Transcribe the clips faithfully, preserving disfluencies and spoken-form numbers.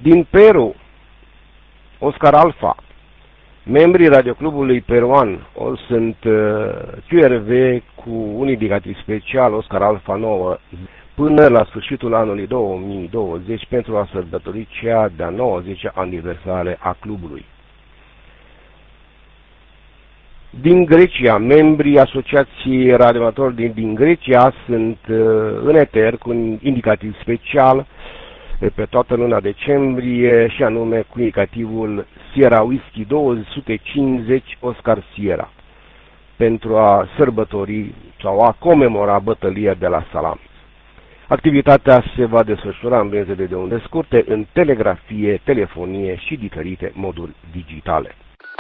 Din Peru, Oscar Alfa. Membrii radioclubului peruan o sunt Q R V cu un indicativ special Oscar Alfa nouă până la sfârșitul anului două mii douăzeci pentru a sărbători cea de-a nouăzecea aniversare a clubului. Din Grecia, membrii Asociației Radioamatori din, din Grecia sunt uh, în eter cu un indicativ special pe toată luna decembrie și anume cu indicativul Sierra Whisky două sute cincizeci Oscar Sierra pentru a sărbători sau a comemora bătălia de la Salamis. Activitatea se va desfășura în brânzele de unde scurte, în telegrafie, telefonie și diferite moduri digitale.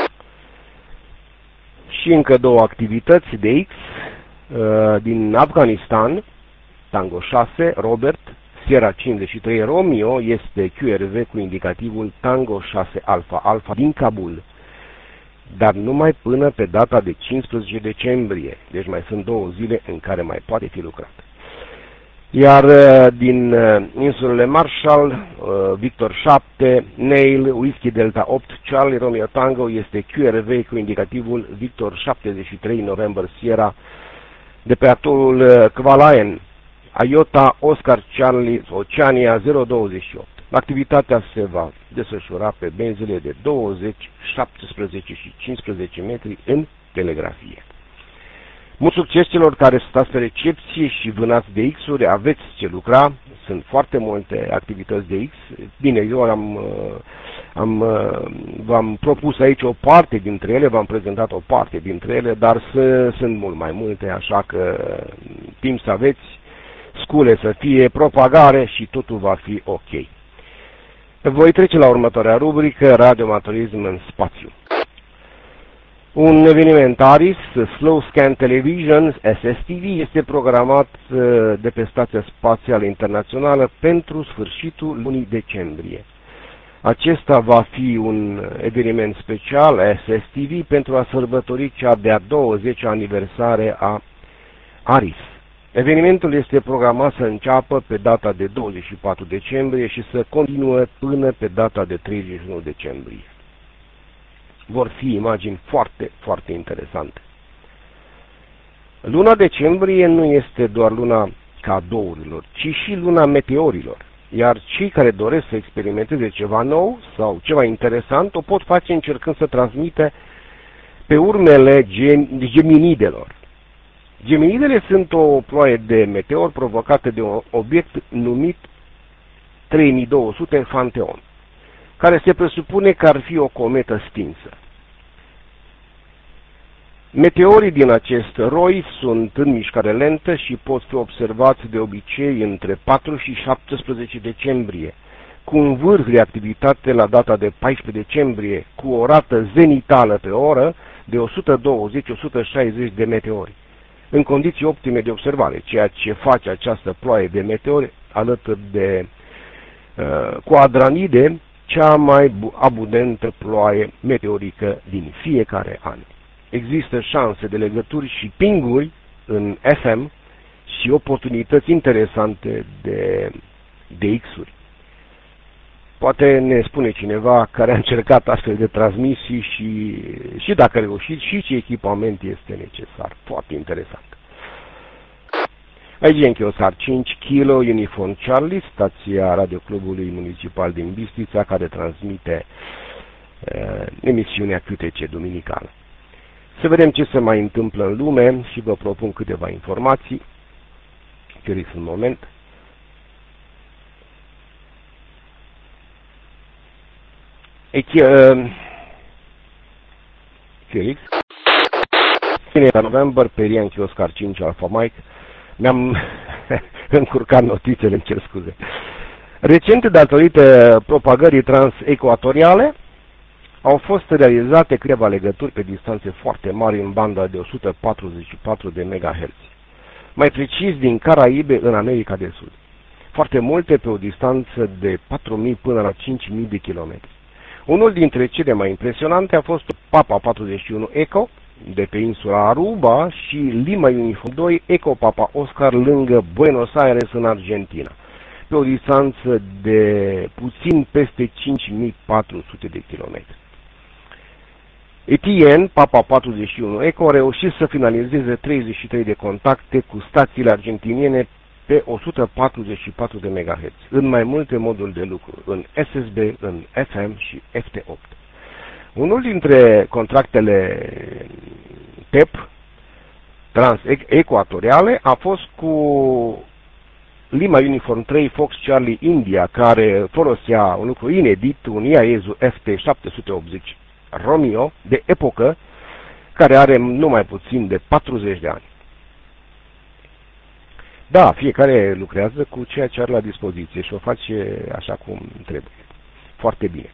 Și încă două activități de X din Afganistan, Tango șase, Robert, Sierra cincizeci și trei Romeo este Q R V cu indicativul Tango șase Alpha Alpha din Kabul, dar numai până pe data de cincisprezece decembrie, deci mai sunt două zile în care mai poate fi lucrat. Iar din insulele Marshall, Victor șapte, Neil, Whiskey Delta opt, Charlie Romeo Tango este Q R V cu indicativul Victor șaptezeci și trei November Sierra de pe atolul Kwalaen, Iota Oscar Charlie Oceania zero douăzeci și opt. Activitatea se va desfășura pe benzile de douăzeci, șaptesprezece și cincisprezece metri în telegrafie. Mult succes celor care stați pe recepție și vânați de X-uri, aveți ce lucra, sunt foarte multe activități de X. Bine, eu am, am, v-am propus aici o parte dintre ele, v-am prezentat o parte dintre ele, dar sunt mult mai multe, așa că timp să aveți, scule să fie, propagare și totul va fi ok. Voi trece la următoarea rubrică, radioamatorism în spațiu. Un eveniment ARIS, Slow Scan Television, S S T V, este programat de pe Stația Spațială Internațională pentru sfârșitul lunii decembrie. Acesta va fi un eveniment special, S S T V, pentru a sărbători cea de-a douăzecea aniversare a ARIS. Evenimentul este programat să înceapă pe data de douăzeci și patru decembrie și să continuă până pe data de treizeci și unu decembrie. Vor fi imagini foarte, foarte interesante. Luna decembrie nu este doar luna cadourilor, ci și luna meteorilor, iar cei care doresc să experimenteze ceva nou sau ceva interesant o pot face încercând să transmite pe urmele geminidelor. Geminidele sunt o ploaie de meteori provocate de un obiect numit trei mii două sute Fanteon, care se presupune că ar fi o cometă stinsă. Meteorii din acest roi sunt în mișcare lentă și pot fi observați de obicei între patru și șaptesprezece decembrie, cu un vârf de activitate la data de paisprezece decembrie, cu o rată zenitală pe oră de o sută douăzeci - o sută șaizeci de meteori, în condiții optime de observare, ceea ce face această ploaie de meteori alături de uh, Quadranide cea mai abundentă ploaie meteorică din fiecare an. Există șanse de legături și pinguri în F M și oportunități interesante de, de X-uri. Poate ne spune cineva care a încercat astfel de transmisii și, și dacă a reușit și ce echipament este necesar. Foarte interesant. Aici Enchiosar cinci Kilo Uniform Charlie, stația radioclubului municipal din Bistrița, care transmite uh, emisiunea Q T C duminicală. Să vedem ce se mai întâmplă în lume și vă propun câteva informații. Curiți un moment. Felix. Fine November, Perian Oscar cinci Alpha Mike. Mi-am încurcat notițele, îmi cer scuze. Recent, datorită propagării transecuatoriale, au fost realizate câteva legături pe distanțe foarte mari în banda de o sută patruzeci și patru de megahertz. Mai precis din Caraibe în America de Sud. Foarte multe pe o distanță de patru mii până la cinci mii de kilometri. Unul dintre cele mai impresionante a fost Papa patruzeci și unu Echo de pe insula Aruba și Lima Uniform doi Echo Papa Oscar lângă Buenos Aires în Argentina. pe o distanță de puțin peste cinci mii patru sute de kilometri. Etienne, Papa patruzeci și unu Eco, a reușit să finalizeze treizeci și trei de contacte cu stațiile argentiniene pe o sută patruzeci și patru de megahertz, în mai multe moduri de lucru, în S S B, în F M și F T opt. Unul dintre contractele T E P transecuatoriale a fost cu Lima Uniform trei Fox Charlie India, care folosea un lucru inedit, un IAESU F T șapte sute optzeci Romeo de epocă, care are numai puțin de patruzeci de ani. Da, fiecare lucrează cu ceea ce are la dispoziție și o face așa cum trebuie. Foarte bine.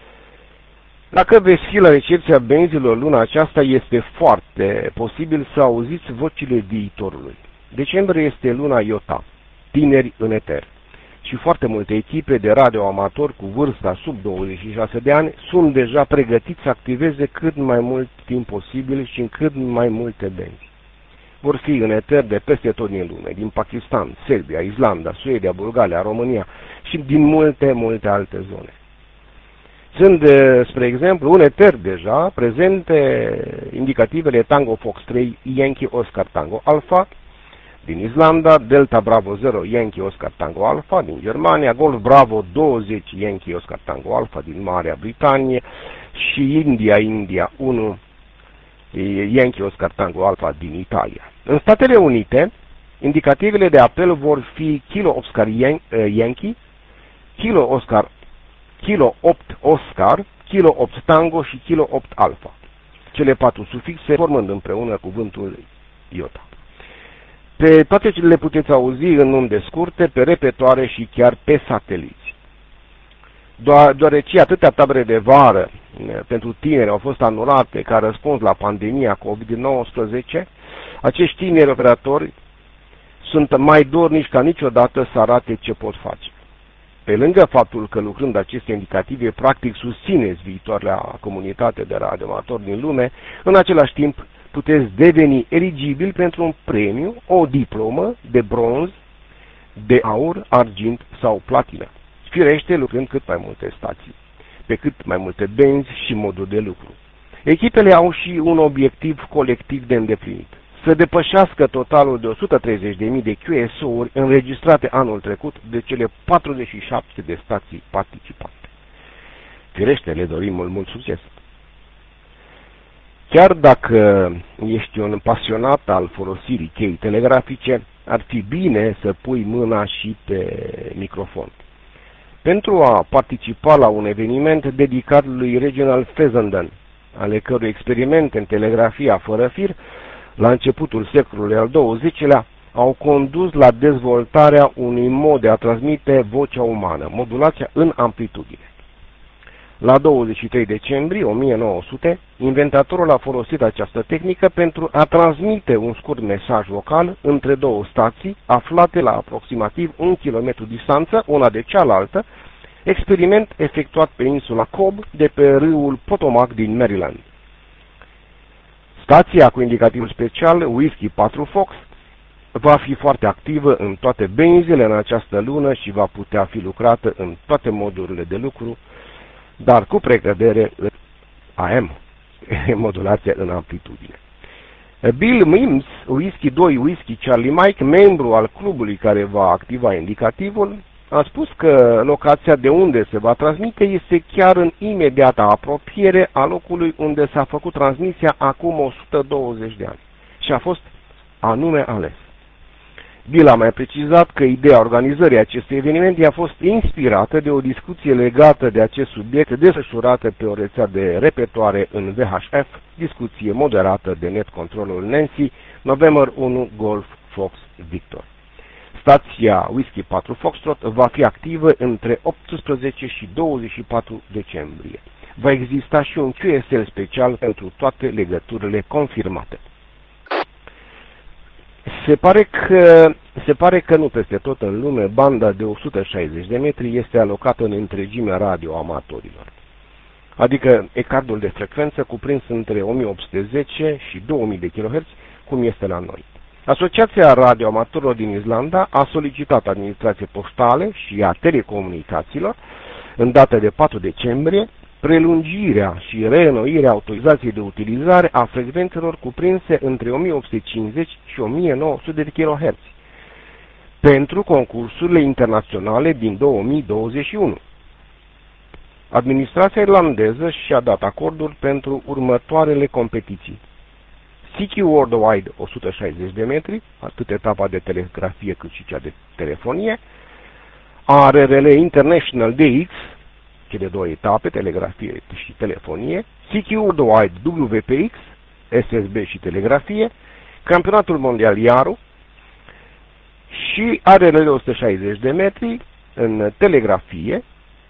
Dacă veți fi la recepția benzilor luna aceasta, este foarte posibil să auziți vocile viitorului. Decembrie este luna Iota, tineri în eter. Și foarte multe echipe de radioamatori cu vârsta sub douăzeci și șase de ani sunt deja pregătiți să activeze cât mai mult timp posibil și în cât mai multe benzi. Vor fi în eter de peste tot din lume, din Pakistan, Serbia, Islanda, Suedia, Bulgaria, România și din multe, multe alte zone. Sunt, spre exemplu, în eter deja prezente indicativele Tango Fox trei Yankee Oscar Tango Alpha din Islanda, Delta Bravo zero Yankee Oscar Tango Alpha din Germania, Golf Bravo douăzeci Yankee Oscar Tango Alpha din Marea Britanie și India India unu Yankee Oscar Tango Alpha din Italia. În Statele Unite, indicativele de apel vor fi Kilo Oscar Yankee, Kilo Oscar Kilo opt Oscar, Kilo opt Tango și Kilo opt Alpha. Cele patru sufixe formând împreună cuvântul Iota. Pe toate le puteți auzi în unde scurte, pe repetoare și chiar pe sateliți. Deoarece atâtea tabere de vară pentru tineri au fost anulate ca răspuns la pandemia COVID nouăsprezece, acești tineri operatori sunt mai dornici ca niciodată să arate ce pot face. Pe lângă faptul că lucrând aceste indicative, practic susțineți viitoarea comunitate de radioamatori din lume, în același timp puteți deveni eligibil pentru un premiu, o diplomă de bronz, de aur, argint sau platină. Firește, lucrând cât mai multe stații, pe cât mai multe benzi și moduri de lucru. Echipele au și un obiectiv colectiv de îndeplinit: să depășească totalul de o sută treizeci de mii de Q S O-uri înregistrate anul trecut de cele patruzeci și șapte de stații participante. Firește, le dorim mult, mult succes! Chiar dacă ești un pasionat al folosirii cheii telegrafice, ar fi bine să pui mâna și pe microfon. Pentru a participa la un eveniment dedicat lui Reginald Fessenden, ale cărui experimente în telegrafia fără fir, la începutul secolului al douăzecilea, au condus la dezvoltarea unui mod de a transmite vocea umană, modulația în amplitudine. La douăzeci și trei decembrie o mie nouă sute, inventatorul a folosit această tehnică pentru a transmite un scurt mesaj vocal între două stații aflate la aproximativ un kilometru distanță, una de cealaltă, experiment efectuat pe insula Cobb de pe râul Potomac din Maryland. Stația cu indicativ special Whiskey patru Fox va fi foarte activă în toate benzile în această lună și va putea fi lucrată în toate modurile de lucru, dar cu precădere în A M, modulația în amplitudine. Bill Mims, Whiskey doi Whiskey Charlie Mike, membru al clubului care va activa indicativul, a spus că locația de unde se va transmite este chiar în imediata apropiere a locului unde s-a făcut transmisia acum o sută douăzeci de ani și a fost anume ales. Bill a mai precizat că ideea organizării acestui eveniment i-a fost inspirată de o discuție legată de acest subiect desfășurată pe o rețea de repetoare în V H F, discuție moderată de net controlul Nancy, November unu Golf Fox Victor. Stația Whiskey patru Foxtrot va fi activă între optsprezece și douăzeci și patru decembrie. Va exista și un Q S L special pentru toate legăturile confirmate. Se pare că, se pare că nu peste tot în lume banda de o sută șaizeci de metri este alocată în întregimea radioamatorilor, adică ecardul de frecvență cuprins între o mie opt sute zece și două mii de kilohertz, cum este la noi. Asociația Radioamatorilor din Islanda a solicitat administrației poștale și a telecomunicațiilor, în data de patru decembrie, prelungirea și reînnoirea autorizației de utilizare a frecvențelor cuprinse între o mie opt sute cincizeci și o mie nouă sute de kiloherți pentru concursurile internaționale din două mii douăzeci și unu. Administrația irlandeză și-a dat acordul pentru următoarele competiții: C Q Worldwide o sută șaizeci de metri, atât etapa de telegrafie cât și cea de telefonie, A R R L International D X, cele două etape, telegrafie și telefonie, C Q Worldwide W P X, S S B și telegrafie, Campionatul Mondial Iaru și A R R L o sută șaizeci de metri în telegrafie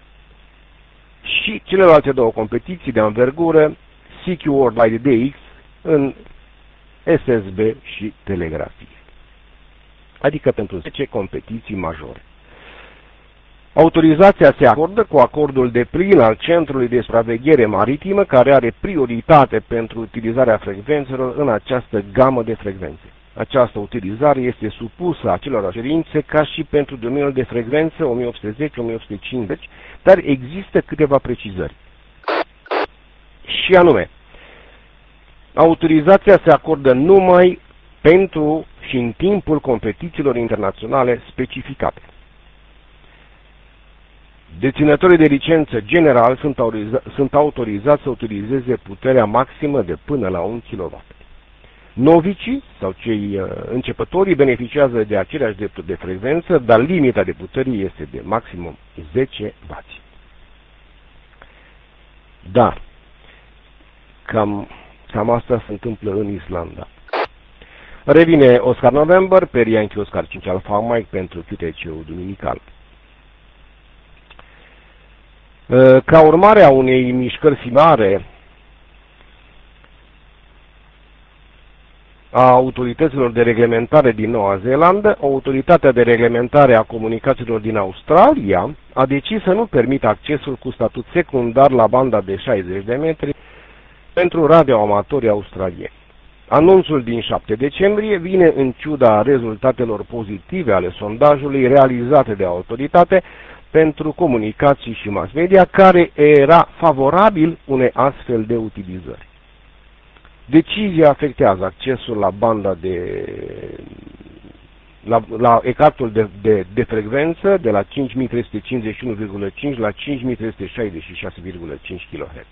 și celelalte două competiții de anvergură, C Q Worldwide D X în S S B și telegrafie, adică pentru zece competiții majore. Autorizația se acordă cu acordul de plin al Centrului de Supraveghere Maritimă, care are prioritate pentru utilizarea frecvențelor în această gamă de frecvențe. Această utilizare este supusă acelor cerințe ca și pentru domeniul de frecvență o mie opt sute zece - o mie opt sute cincizeci, dar există câteva precizări. Și anume, autorizația se acordă numai pentru și în timpul competițiilor internaționale specificate. Deținătorii de licență general sunt, autoriza sunt autorizați să utilizeze puterea maximă de până la un kilowatt. Novicii sau cei uh, începătorii beneficiază de aceleași drepturi de frecvență, dar limita de putere este de maximum zece watt. Dar cam, cam asta se întâmplă în Islanda. Revine Oscar November pe Yankee Oscar cinci Alpha Mike pentru Q T C-ul duminical. Ca urmare a unei mișcări similare a autorităților de reglementare din Noua Zeelandă, Autoritatea de Reglementare a Comunicațiilor din Australia a decis să nu permită accesul cu statut secundar la banda de șaizeci de metri pentru radioamatorii australieni. Anunțul din șapte decembrie vine în ciuda rezultatelor pozitive ale sondajului realizate de autoritate pentru comunicații și mass media, care era favorabil unei astfel de utilizări. Decizia afectează accesul la banda de la, la ecartul de, de, de frecvență de la cinci mii trei sute cincizeci și unu virgulă cinci la cinci mii trei sute șaizeci și șase virgulă cinci kilohertz.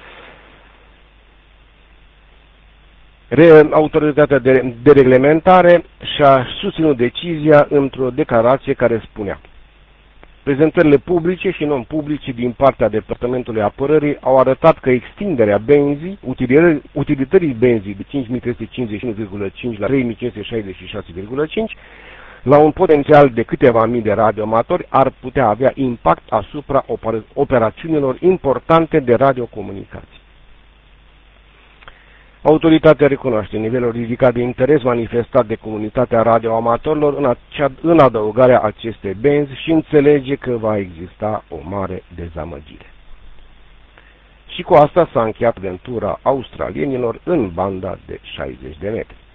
Re, autoritatea de, de reglementare și-a susținut decizia într-o declarație care spunea: prezentările publice și non-publice din partea Departamentului Apărării au arătat că extinderea benzii, utilitării benzii de cinci mii trei sute cincizeci și unu virgulă cinci la trei mii cinci sute șaizeci și șase virgulă cinci la un potențial de câteva mii de radioamatori ar putea avea impact asupra operațiunilor importante de radiocomunicații. Autoritatea recunoaște nivelul ridicat de interes manifestat de comunitatea radioamatorilor în, acea, în adăugarea acestei benzi și înțelege că va exista o mare dezamăgire. Și cu asta s-a încheiat aventura australienilor în banda de șaizeci de metri.